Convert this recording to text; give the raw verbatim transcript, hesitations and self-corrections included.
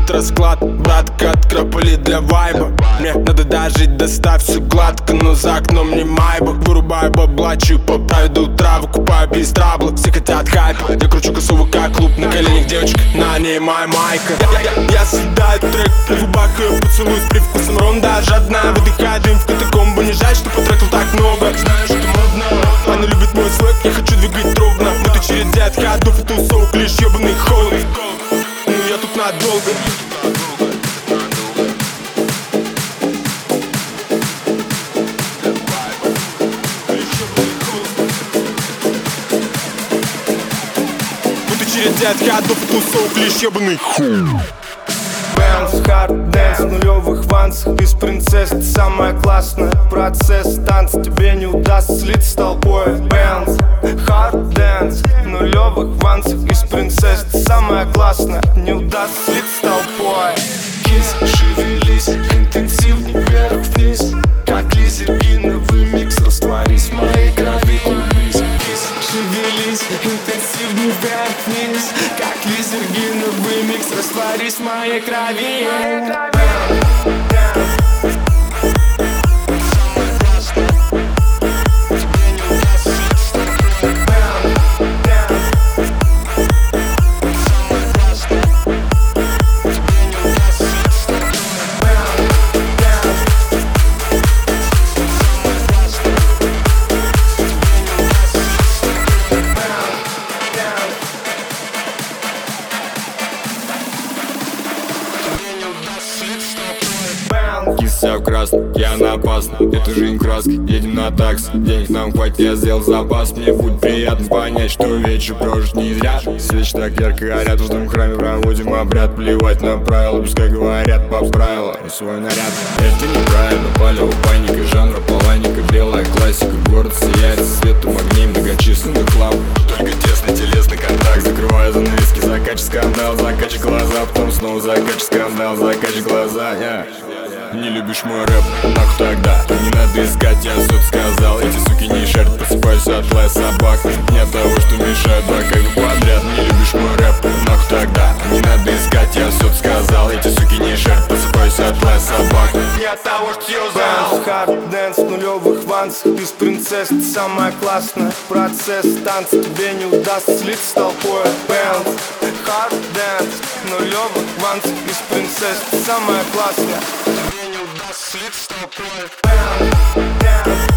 будет расклад. Братка, откропали для вайба. Мне надо дожить, доставь все гладко, но за окном не майбах. Вырубаю бабла, поправить до утра, выкупаю без трабла. Все хотят хайпа, я кручу косово как клуб. На коленях девочек, на ней моя майка. Я, я, я съедаю трек, на губах ее поцелуй с привкусом ронда. Жадная, выдыхаю дым в катакомбу. Не жаль, что потратил так много. Знаешь, что модно, она любит мой слэк, я хочу двигать ровно. Мы тут через ряд ходов и тусовок, лишь ебаный холод. Ну я тут надолго. Через ряд ходов и тусовок, лишь ебаный холод. Бэнс, хард, дэнс, нулевых вансах. Без принцесс ты самая классная. Процесс танца тебе не удастся слиться с толпой. Бэнс, хард, дэнс, нулевых вансах. Без принцесс ты самая классная. Не удастся слиться с толпой. Кис, шевелись, интенсивней вверх-вниз. Как лизергиновый микс, растворись в моей крови. Кис, шевелись, интенсивней вверх-вниз. Как лизергиновый микс, растворись в моей крови. Киса в красном, я на опасном. Это жизнь краски, едем на такси. Денег нам хватит, я сделал запас. Мне будет приятно понять, что вечер прожить не зря. Свечи так ярко горят, в каждом храме проводим обряд. Плевать на правила, пускай говорят по правилам и свой наряд. Это неправильно, палево паника, жанра поланика. Белая классика, город сияет светом огней многочисленных ламп. Только тесный телесный контакт. Закрываю занавески, закачай скандал, закачай глаза. Потом снова закачай скандал, закачай глаза. yeah. Не любишь мой рэп, нахуй тогда. Не надо искать, я все сказал. Эти суки не шарят, просыпайся от лая собак. Не от того, что мешают два как подряд. Не любишь мой рэп, нахуй тогда. Не надо искать, я все сказал. Эти суки не шарят, просыпайся от лая собак. Не от того, что юзал. Бэнс, хард, дэнс, нулевых вансах. Без принцесс ты самая классная. Процесс танца тебе не удастся слиться с толпой. Бэнс, хард, дэнс, нулевых вансах. Без принцесс ты самая классная. Слиться с толпой. Бэнс, дэнс.